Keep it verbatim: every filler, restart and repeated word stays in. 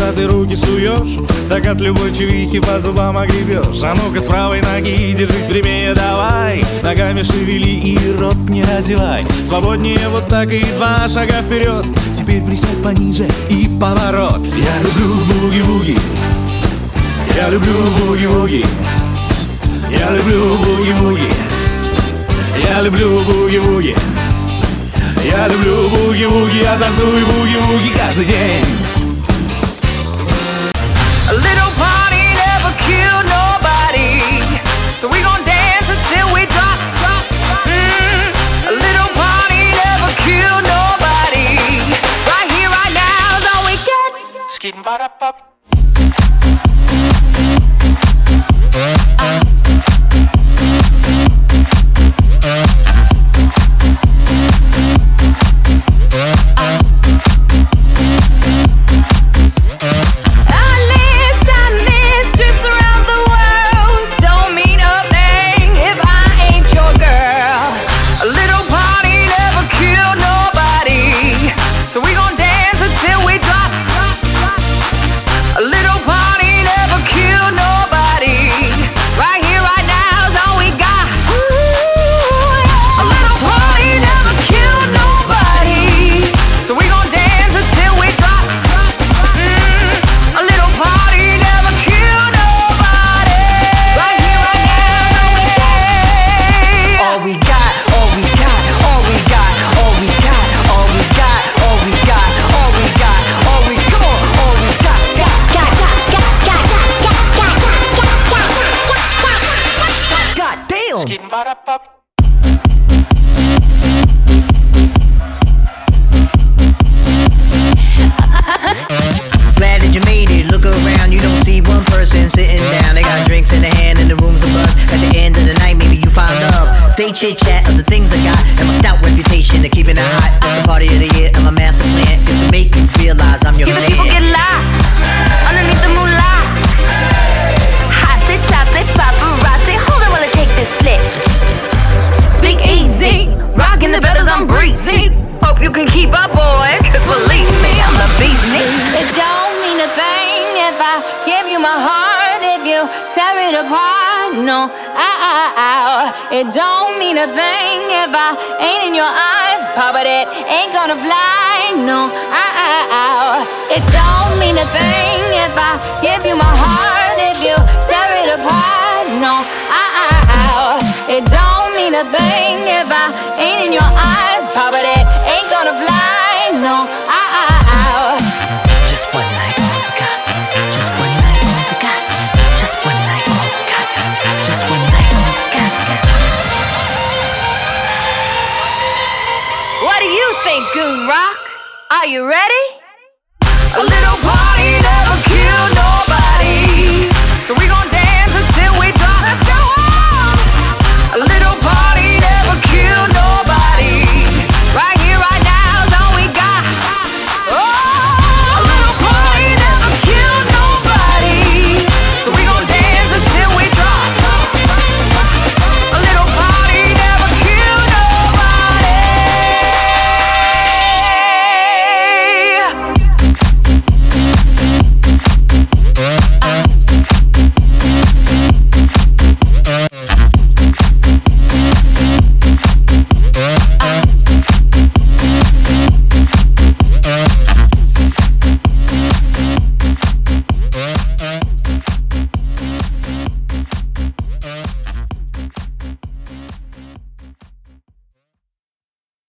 куда ты руки суешь, так от любой чувихи по зубам огребешь. А ну-ка с правой ноги держись прямее давай, ногами шевели и рот не разевай. Свободнее вот так и два шага вперед. Теперь присядь пониже и поворот. Я люблю буги-буги, я люблю буги-буги, я люблю буги-буги, я люблю буги-буги, я люблю буги-буги, я танцую буги-буги каждый день. A little party never kill nobody, so we gon' dance until we drop, drop, drop. Mm, a little party never kill nobody. Right here, right now is all we get. Skidding ba da ba. Glad that you made it. Look around, you don't see one person sitting down. They got drinks in their hand and the room's a buzz. At the end of the night, maybe you find love. They chit chat of the things I got and my stout reputation of keeping it hot. It's the party of the year and my master plan is to make you realize I'm your Even man. people get lost underneath the moonlight. Hotty totty paparazzi, hold on while I take this flick. Speak easy, rocking the feathers, I'm breezy. Hope you can keep up, boys, cause believe me, I'm the bee's knees. It don't mean a thing if I give you my heart, if you tear it apart, no, ow, ow, ow. It don't mean a thing if I ain't in your eyes, Papa, that ain't gonna fly, no, ow, ow, ow. It don't mean a thing if I give you my heart, if you tear it apart, no, ow, ow, ow. It don't mean a thing if I ain't in your eyes, Papa, that ain't gonna fly, no, ow, ow, ow. Just one night, all we got. Just one night, all we got. Just one night, all we got. Just one night, all we got. What do you think, Goon Rock? Are you ready?